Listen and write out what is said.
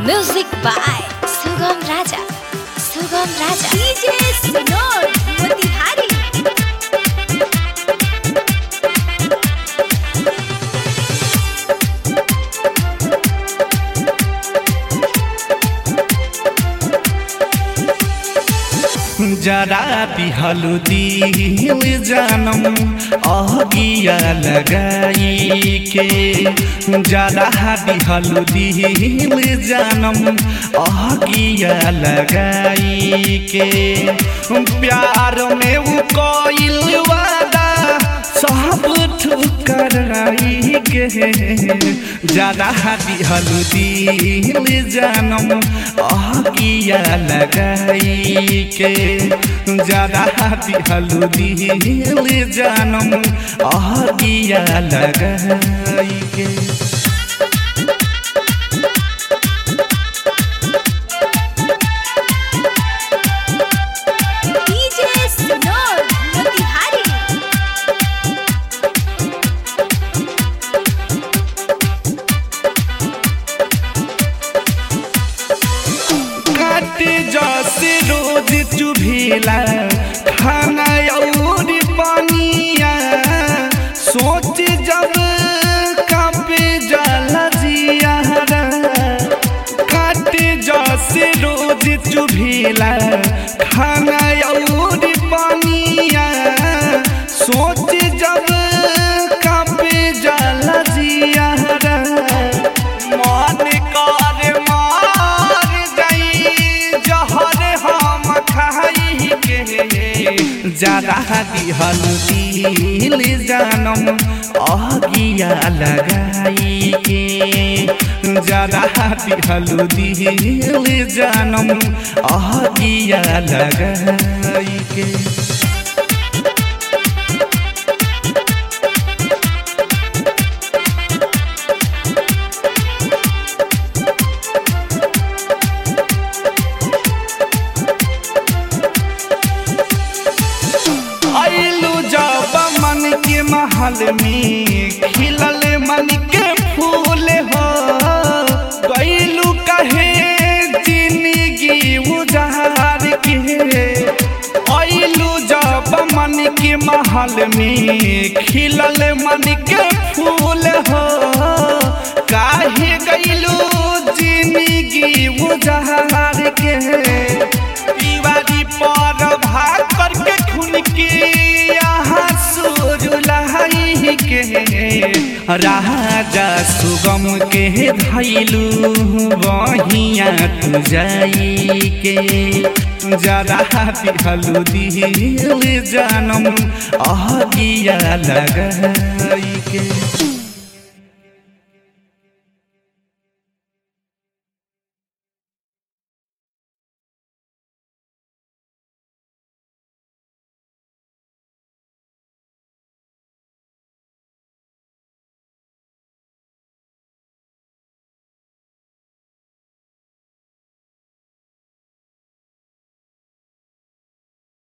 Music by Sugam Raja. Sugam Raja. DJ Sinor Motihari. जरा दिहलु दिल जानम अगिया लगाई के जरा दिहलु दिल जानम अगिया लगाई के प्यार में वो कोइल वादा सब ठुकराई के जरा दिहलु दिल जानम अगिया लगाई के जरा दिहलु दिल जानम अगिया लगाई के रोज चुभेला खाना और पानिया सोच जब कांपे जाला जिया काटे जैसे रोज चुभेला खाना और पानिया सोच जब कांपे जाला जिया मन कर मार गई जहर हम खाई के जरा दिहलु दिल जानम अगिया लगाई के जरा दिहलु दिल जानम अगिया लगाई के महल में खिलल मन के फूल हो गईलू कहे जिंदगी उजार के अइलू जब मन के महल में खिलल मन के फूल हो काहे गईलू जिंदगी उजार के दीवारी पर भाग करके खून के के राजा सुगम के धैलू बहिया तू जाई के जरा दिहलु दिल जानम अगिया लगाई के।